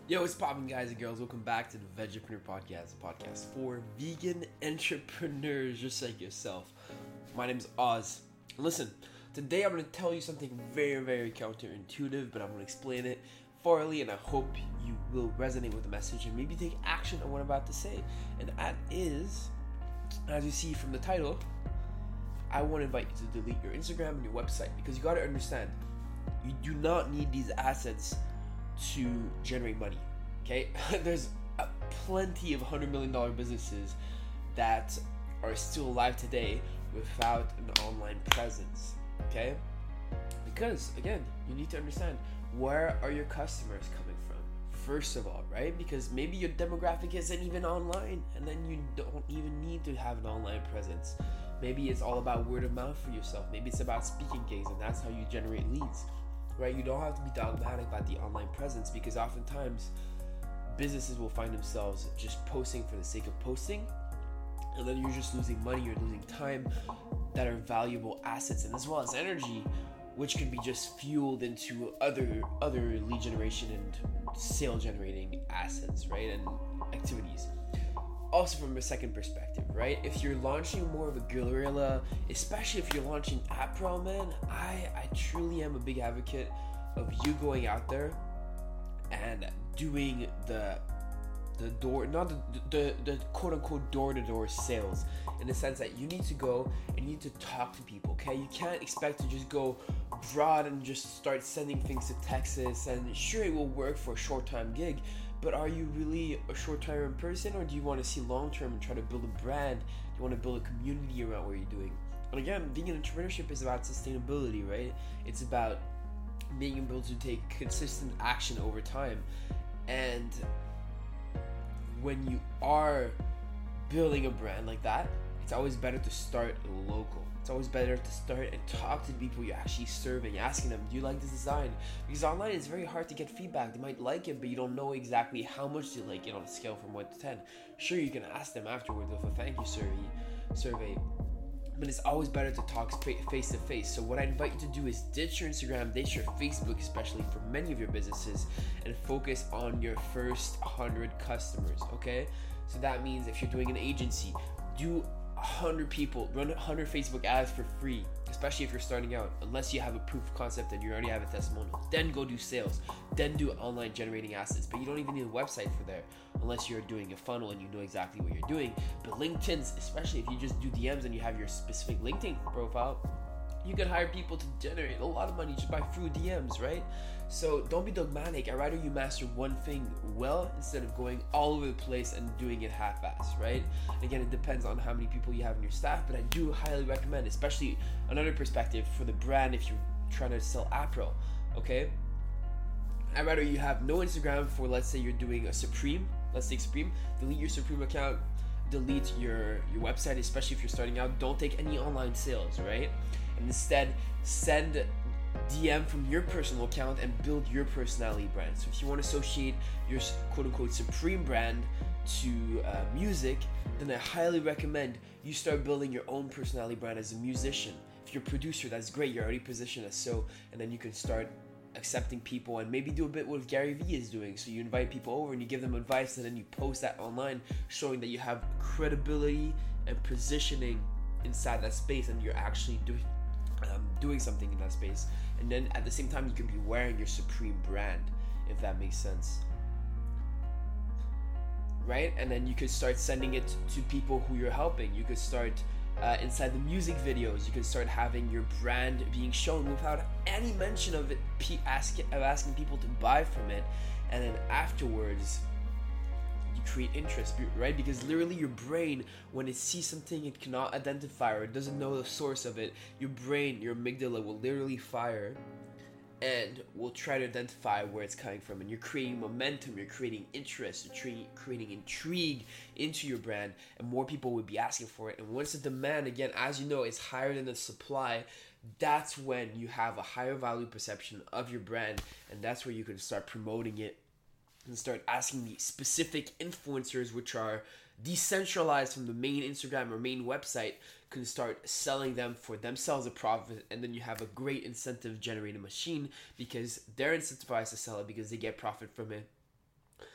Yo, what's poppin', guys and girls? Welcome back to the Vegapreneur Podcast, a podcast for vegan entrepreneurs just like yourself. My name's Oz. Listen, today I'm going to tell you something very, very counterintuitive, but I'm going to explain it thoroughly, and I hope you will resonate with the message and maybe take action on what I'm about to say. And that is, as you see from the title, I want to invite you to delete your Instagram and your website, because you got to understand, you do not need these assets to generate money. Okay, there's plenty of $100 million businesses that are still alive today without an online presence. Okay, because again, you need to understand, where are your customers coming from first of all, right? Because maybe your demographic isn't even online, and then you don't even need to have an online presence. Maybe it's all about word of mouth for yourself. Maybe it's about speaking gigs, and that's how you generate leads. Right? You don't have to be dogmatic about the online presence, because oftentimes businesses will find themselves just posting for the sake of posting, and then you're just losing money, you're losing time that are valuable assets, and as well as energy, which can be just fueled into other lead generation and sale generating assets, right? And activities. Also, from a second perspective, right? If you're launching more of a guerrilla, especially if you're launching apparel, man, I truly am a big advocate of you going out there and doing the door, not the quote unquote door-to-door sales, in the sense that you need to go and you need to talk to people. Okay, you can't expect to just go broad and just start sending things to Texas, and sure, it will work for a short-time gig, but are you really a short-term person, or do you want to see long-term and try to build a brand? Do you want to build a community around what you're doing? And again, vegan entrepreneurship is about sustainability, right? It's about being able to take consistent action over time. And when you are building a brand like that, it's always better to start local. It's always better to start and talk to the people you're actually serving, asking them, do you like this design? Because online it's very hard to get feedback. They might like it, but you don't know exactly how much they like it on a scale from 1 to 10. Sure, you can ask them afterwards with a thank you survey, but it's always better to talk face to face. So what I invite you to do is ditch your Instagram, ditch your Facebook, especially for many of your businesses, and focus on your first 100 customers, okay? So that means if you're doing an agency, do 100 people, run 100 Facebook ads for free, especially if you're starting out, unless you have a proof of concept and you already have a testimonial. Then go do sales, then do online generating assets, but you don't even need a website for there unless you're doing a funnel and you know exactly what you're doing. But LinkedIn's, especially if you just do DMs and you have your specific LinkedIn profile, you can hire people to generate a lot of money just by through DMs, right? So don't be dogmatic. I'd rather you master one thing well instead of going all over the place and doing it half-assed, right? And again, it depends on how many people you have in your staff, but I do highly recommend, especially another perspective for the brand if you're trying to sell apparel, okay? I'd rather you have no Instagram for, let's say you're doing a Supreme, let's take Supreme, delete your Supreme account, delete your website, especially if you're starting out. Don't take any online sales, right? And instead, send DM from your personal account and build your personality brand. So if you want to associate your quote-unquote Supreme brand to music, then I highly recommend you start building your own personality brand as a musician. If you're a producer, that's great. You're already positioned as so, and then you can start accepting people and maybe do a bit what Gary Vee is doing. So you invite people over and you give them advice, and then you post that online, showing that you have credibility and positioning inside that space, and you're actually doing something in that space. And then at the same time, you can be wearing your Supreme brand, if that makes sense, right? And then you could start sending it to people who you're helping. You could start inside the music videos, you can start having your brand being shown without any mention of it, asking people to buy from it. And then afterwards, you create interest, right? Because literally your brain, when it sees something it cannot identify or it doesn't know the source of it, your brain, your amygdala will literally fire and will try to identify where it's coming from. And you're creating momentum, you're creating interest, you're creating intrigue into your brand, and more people would be asking for it. And once the demand, again, as you know, is higher than the supply, that's when you have a higher value perception of your brand, and that's where you can start promoting it and start asking the specific influencers, which are decentralized from the main Instagram or main website, can start selling them for themselves a profit, and then you have a great incentive generating machine because they're incentivized to sell it because they get profit from it.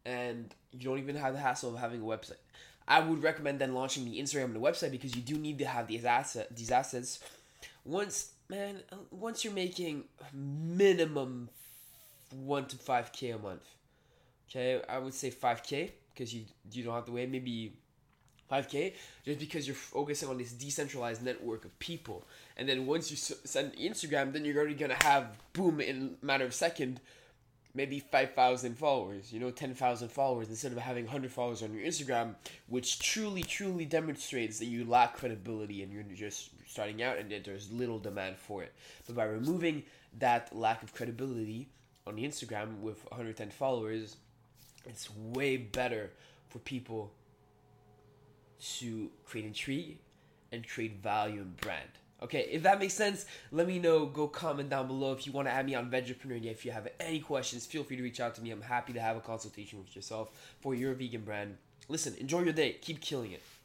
and you don't even have the hassle of having a website. I would recommend then launching the Instagram and the website because you do need to have these assets. Once you're making minimum 1 to 5K a month, okay, I would say 5K because you don't have to wait. Maybe 5K, just because you're focusing on this decentralized network of people. And then once you send Instagram, then you're already gonna have, boom, in a matter of a second, maybe 5,000 followers, 10,000 followers, instead of having 100 followers on your Instagram, which truly demonstrates that you lack credibility and you're just starting out and that there's little demand for it. But by removing that lack of credibility on the Instagram with 110 followers, it's way better for people to create intrigue and create value in brand. Okay, if that makes sense, let me know. Go comment down below. If you want to add me on Vegepreneur, if you have any questions, feel free to reach out to me. I'm happy to have a consultation with yourself for your vegan brand. Listen, enjoy your day. Keep killing it.